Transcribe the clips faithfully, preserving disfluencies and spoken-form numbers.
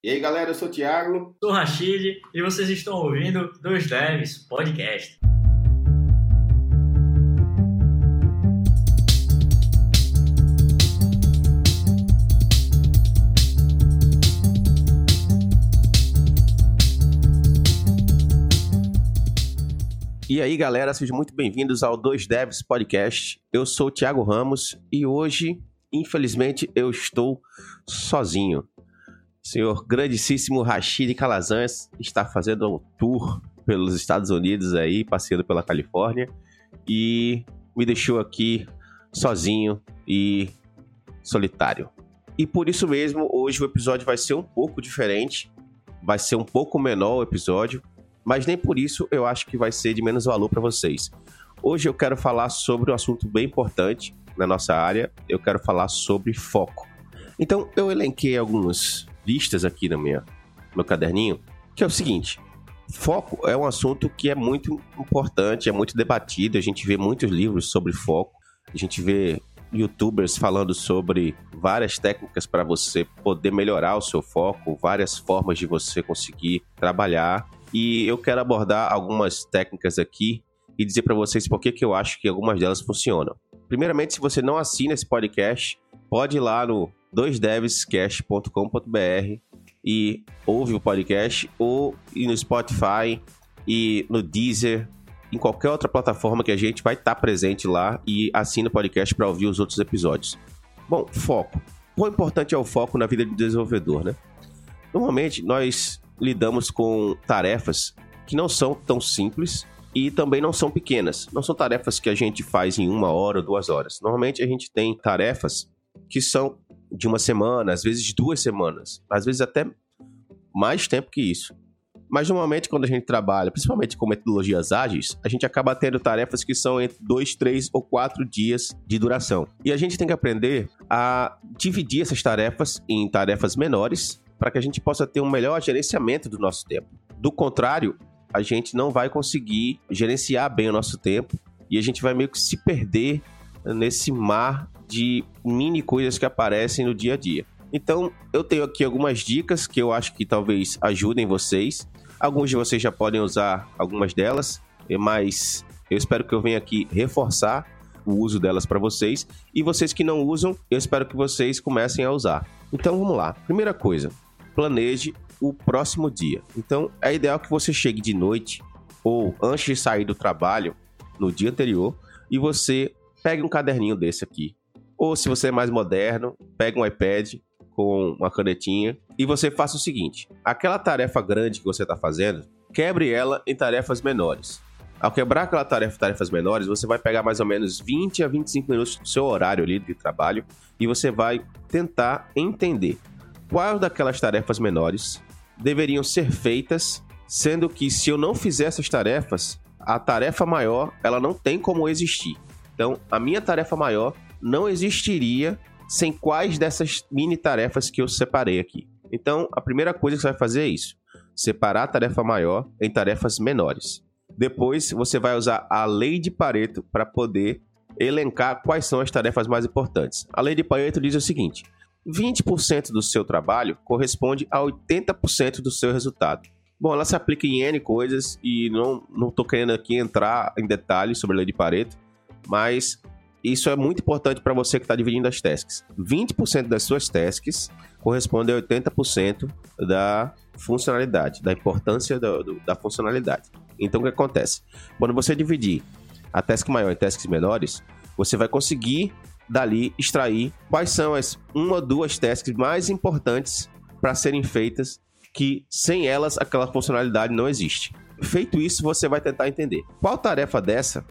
E aí, galera, eu sou o Thiago. Sou o Rashid e vocês estão ouvindo Dois Devs Podcast. E aí, galera, sejam muito bem-vindos ao Dois Devs Podcast. Eu sou o Thiago Ramos e hoje, infelizmente, eu estou sozinho. O senhor grandíssimo Rashid Calazans está fazendo um tour pelos Estados Unidos aí, passeando pela Califórnia, e me deixou aqui sozinho e solitário. E por isso mesmo, hoje o episódio vai ser um pouco diferente, vai ser um pouco menor o episódio, mas nem por isso eu acho que vai ser de menos valor para vocês. Hoje eu quero falar sobre um assunto bem importante na nossa área, eu quero falar sobre foco. Então eu elenquei algumas listas aqui no meu, no meu caderninho, que é o seguinte: foco é um assunto que é muito importante, é muito debatido, a gente vê muitos livros sobre foco, a gente vê youtubers falando sobre várias técnicas para você poder melhorar o seu foco, várias formas de você conseguir trabalhar, e eu quero abordar algumas técnicas aqui e dizer para vocês por que que eu acho que algumas delas funcionam. Primeiramente, se você não assina esse podcast, pode ir lá no dois devs cast ponto com ponto b r e ouve o podcast, ou ir no Spotify e no Deezer, em qualquer outra plataforma que a gente vai estar presente lá, e assina o podcast para ouvir os outros episódios. Bom, foco. Quão importante é o foco na vida do desenvolvedor, né? Normalmente, nós lidamos com tarefas que não são tão simples e também não são pequenas. Não são tarefas que a gente faz em uma hora ou duas horas. Normalmente, a gente tem tarefas que são de uma semana, às vezes duas semanas, às vezes até mais tempo que isso. Mas normalmente quando a gente trabalha, principalmente com metodologias ágeis, a gente acaba tendo tarefas que são entre dois, três ou quatro dias de duração. E a gente tem que aprender a dividir essas tarefas em tarefas menores para que a gente possa ter um melhor gerenciamento do nosso tempo. Do contrário, a gente não vai conseguir gerenciar bem o nosso tempo e a gente vai meio que se perder nesse mar de mini coisas que aparecem no dia a dia. Então, eu tenho aqui algumas dicas que eu acho que talvez ajudem vocês. Alguns de vocês já podem usar algumas delas, mas eu espero que eu venha aqui reforçar o uso delas para vocês. E vocês que não usam, eu espero que vocês comecem a usar. Então, vamos lá. Primeira coisa, planeje o próximo dia. Então, é ideal que você chegue de noite ou antes de sair do trabalho, no dia anterior, e você pegue um caderninho desse aqui. Ou se você é mais moderno, pega um iPad com uma canetinha e você faça o seguinte: aquela tarefa grande que você está fazendo, quebre ela em tarefas menores. Ao quebrar aquela tarefa em tarefas menores, você vai pegar mais ou menos vinte a vinte e cinco minutos do seu horário ali de trabalho e você vai tentar entender quais daquelas tarefas menores deveriam ser feitas, sendo que se eu não fizer essas tarefas, a tarefa maior ela não tem como existir. Então, a minha tarefa maior não existiria sem quais dessas mini tarefas que eu separei aqui. Então, a primeira coisa que você vai fazer é isso: separar a tarefa maior em tarefas menores. Depois, você vai usar a lei de Pareto para poder elencar quais são as tarefas mais importantes. A lei de Pareto diz o seguinte: vinte por cento do seu trabalho corresponde a oitenta por cento do seu resultado. Bom, ela se aplica em N coisas e não não estou querendo aqui entrar em detalhes sobre a lei de Pareto, mas isso é muito importante para você que está dividindo as tasks. vinte por cento das suas tasks corresponde a oitenta por cento da funcionalidade, da importância do, do, da funcionalidade. Então, o que acontece? Quando você dividir a task maior em tasks menores, você vai conseguir, dali, extrair quais são as uma ou duas tasks mais importantes para serem feitas, que sem elas aquela funcionalidade não existe. Feito isso, você vai tentar entender qual tarefa dessa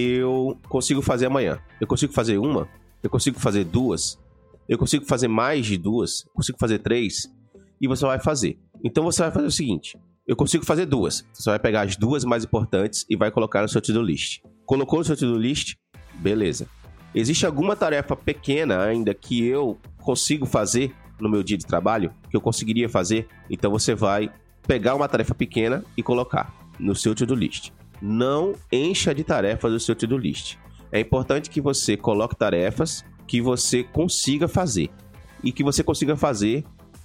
eu consigo fazer amanhã. Eu consigo fazer uma? Eu consigo fazer duas? Eu consigo fazer mais de duas? Eu consigo fazer três? E você vai fazer. Então você vai fazer o seguinte: eu consigo fazer duas. Você vai pegar as duas mais importantes e vai colocar no seu to-do list. Colocou no seu to-do list? Beleza. Existe alguma tarefa pequena ainda que eu consigo fazer no meu dia de trabalho? Que eu conseguiria fazer? Então você vai pegar uma tarefa pequena e colocar no seu to-do list. Não encha de tarefas o seu to-do list. É importante que você coloque tarefas que você consiga fazer. E que você consiga fazer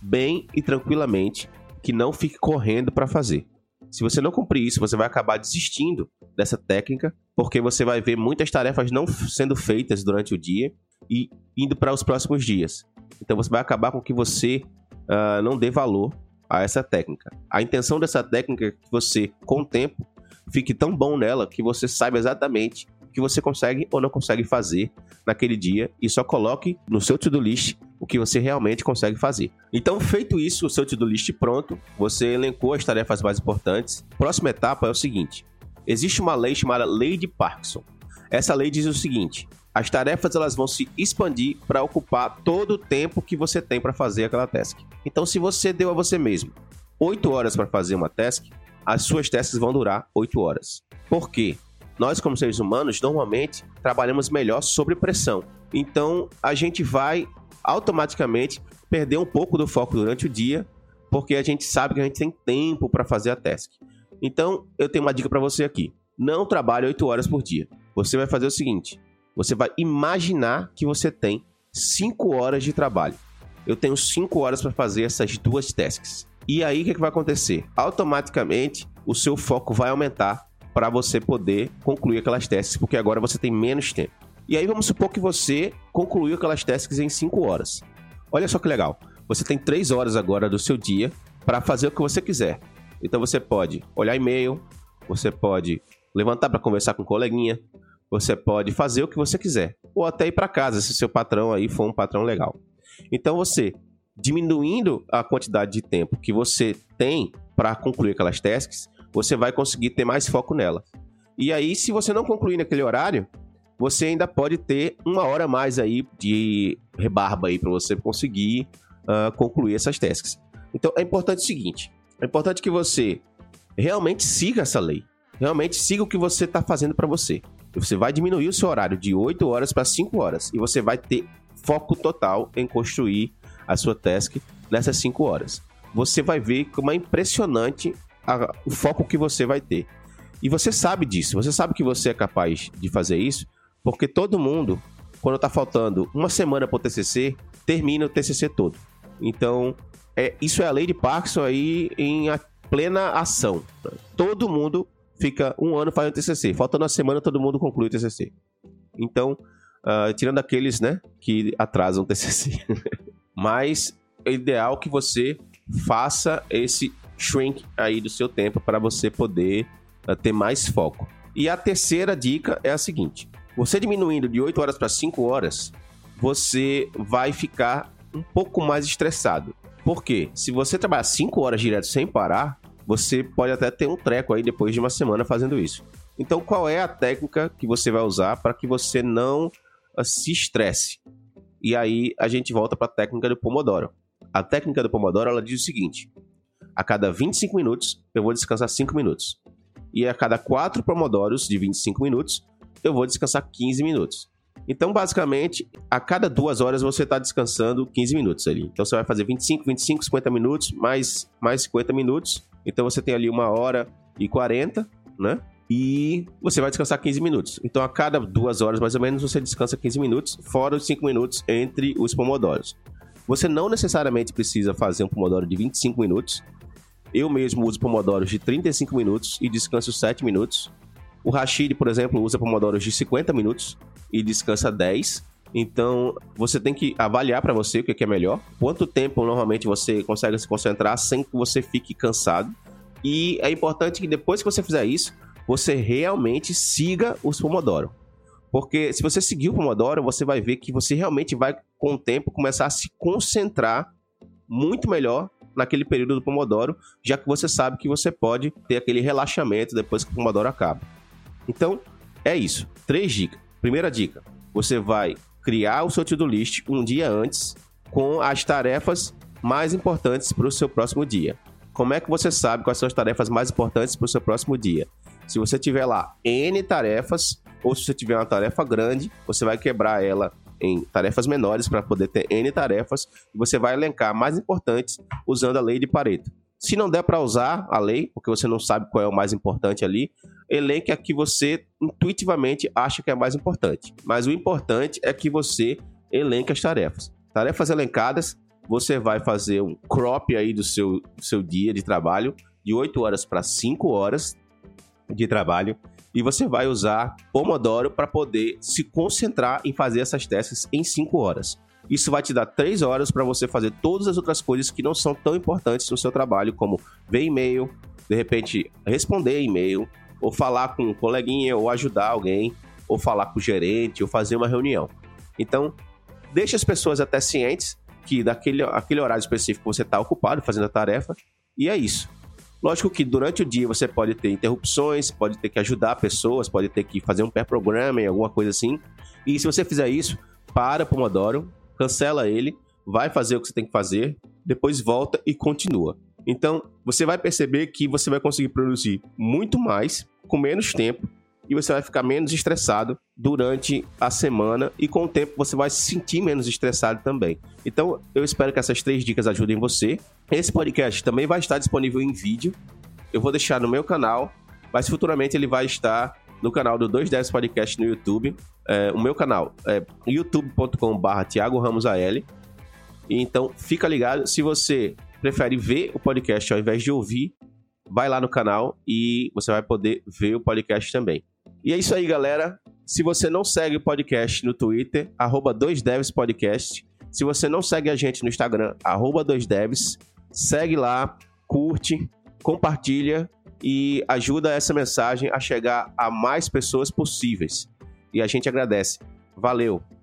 bem e tranquilamente, que não fique correndo para fazer. Se você não cumprir isso, você vai acabar desistindo dessa técnica, porque você vai ver muitas tarefas não sendo feitas durante o dia e indo para os próximos dias. Então você vai acabar com que você uh, não dê valor a essa técnica. A intenção dessa técnica é que você, com o tempo, fique tão bom nela que você saiba exatamente o que você consegue ou não consegue fazer naquele dia e só coloque no seu to-do list o que você realmente consegue fazer. Então, feito isso, o seu to-do list pronto, você elencou as tarefas mais importantes. Próxima etapa é o seguinte: existe uma lei chamada Lei de Parkinson. Essa lei diz o seguinte: as tarefas elas vão se expandir para ocupar todo o tempo que você tem para fazer aquela task. Então, se você deu a você mesmo oito horas para fazer uma task, as suas tasks vão durar oito horas. Por quê? Nós, como seres humanos, normalmente trabalhamos melhor sob pressão. Então, a gente vai automaticamente perder um pouco do foco durante o dia, porque a gente sabe que a gente tem tempo para fazer a task. Então, eu tenho uma dica para você aqui. Não trabalhe oito horas por dia. Você vai fazer o seguinte: você vai imaginar que você tem cinco horas de trabalho. Eu tenho cinco horas para fazer essas duas tasks. E aí, o que, que vai acontecer? Automaticamente, o seu foco vai aumentar para você poder concluir aquelas tasks, porque agora você tem menos tempo. E aí, vamos supor que você concluiu aquelas tasks em cinco horas. Olha só que legal. Você tem três horas agora do seu dia para fazer o que você quiser. Então, você pode olhar e-mail, você pode levantar para conversar com um coleguinha, você pode fazer o que você quiser. Ou até ir para casa, se seu patrão aí for um patrão legal. Então, você, diminuindo a quantidade de tempo que você tem para concluir aquelas tasks, você vai conseguir ter mais foco nela. E aí, se você não concluir naquele horário, você ainda pode ter uma hora a mais aí de rebarba aí para você conseguir uh, concluir essas tasks. Então, é importante o seguinte: é importante que você realmente siga essa lei. Realmente siga o que você está fazendo para você. Você vai diminuir o seu horário de oito horas para cinco horas. E você vai ter foco total em construir a sua task nessas cinco horas. Você vai ver como é impressionante a, o foco que você vai ter. E você sabe disso. Você sabe que você é capaz de fazer isso, porque todo mundo, quando está faltando uma semana para o T C C, termina o T C C todo. Então, é, isso é a lei de Parkinson aí em a plena ação. Todo mundo fica um ano fazendo T C C. Faltando uma semana, todo mundo conclui o T C C. Então, uh, tirando aqueles, né, que atrasam o T C C. Mas é ideal que você faça esse shrink aí do seu tempo para você poder uh, ter mais foco. E a terceira dica é a seguinte: você diminuindo de oito horas para cinco horas, você vai ficar um pouco mais estressado. Por quê? Se você trabalhar cinco horas direto sem parar, você pode até ter um treco aí depois de uma semana fazendo isso. Então, qual é a técnica que você vai usar para que você não uh, se estresse? E aí, a gente volta para a técnica do Pomodoro. A técnica do Pomodoro, ela diz o seguinte: a cada vinte e cinco minutos, eu vou descansar cinco minutos. E a cada quatro Pomodoros de vinte e cinco minutos, eu vou descansar quinze minutos. Então, basicamente, a cada duas horas você está descansando quinze minutos ali. Então, você vai fazer vinte e cinco, vinte e cinco, cinquenta minutos, mais, mais cinquenta minutos. Então, você tem ali uma hora e quarenta, né? E você vai descansar quinze minutos. Então, a cada duas horas, mais ou menos, você descansa quinze minutos, fora os cinco minutos entre os Pomodoros. Você não necessariamente precisa fazer um Pomodoro de vinte e cinco minutos. Eu mesmo uso Pomodoros de trinta e cinco minutos e descanso sete minutos. O Rashid, por exemplo, usa Pomodoros de cinquenta minutos e descansa dez. Então, você tem que avaliar para você o que é melhor. Quanto tempo, normalmente, você consegue se concentrar sem que você fique cansado. E é importante que depois que você fizer isso, você realmente siga os Pomodoro. Porque se você seguir o Pomodoro, você vai ver que você realmente vai, com o tempo, começar a se concentrar muito melhor naquele período do Pomodoro, já que você sabe que você pode ter aquele relaxamento depois que o Pomodoro acaba. Então, é isso. Três dicas. Primeira dica: você vai criar o seu to-do list um dia antes com as tarefas mais importantes para o seu próximo dia. Como é que você sabe quais são as tarefas mais importantes para o seu próximo dia? Se você tiver lá N tarefas, ou se você tiver uma tarefa grande, você vai quebrar ela em tarefas menores para poder ter N tarefas, e você vai elencar mais importantes usando a lei de Pareto. Se não der para usar a lei, porque você não sabe qual é o mais importante ali, elenque a que você intuitivamente acha que é mais importante. Mas o importante é que você elenque as tarefas. Tarefas elencadas você vai fazer um crop aí do seu, do seu dia de trabalho, de oito horas para cinco horas de trabalho, e você vai usar Pomodoro para poder se concentrar em fazer essas tasks em cinco horas. Isso vai te dar três horas para você fazer todas as outras coisas que não são tão importantes no seu trabalho, como ver e-mail, de repente responder e-mail, ou falar com um coleguinha, ou ajudar alguém, ou falar com o gerente, ou fazer uma reunião. Então, deixe as pessoas até cientes que daquele aquele horário específico você está ocupado fazendo a tarefa, e é isso. Lógico que durante o dia você pode ter interrupções, pode ter que ajudar pessoas, pode ter que fazer um pair programming, alguma coisa assim. E se você fizer isso, para o Pomodoro, cancela ele, vai fazer o que você tem que fazer, depois volta e continua. Então, você vai perceber que você vai conseguir produzir muito mais, com menos tempo, e você vai ficar menos estressado durante a semana, e com o tempo você vai se sentir menos estressado também. Então, eu espero que essas três dicas ajudem você. Esse podcast também vai estar disponível em vídeo. Eu vou deixar no meu canal, mas futuramente ele vai estar no canal do dois devs Podcast no YouTube. É, o meu canal é youtube ponto com barra Thiago Ramos A L. Então, fica ligado. Se você prefere ver o podcast ao invés de ouvir, vai lá no canal e você vai poder ver o podcast também. E é isso aí, galera. Se você não segue o podcast no Twitter, arroba dois devs podcast. Se você não segue a gente no Instagram, arroba dois devs, segue lá, curte, compartilha e ajuda essa mensagem a chegar a mais pessoas possíveis. E a gente agradece. Valeu!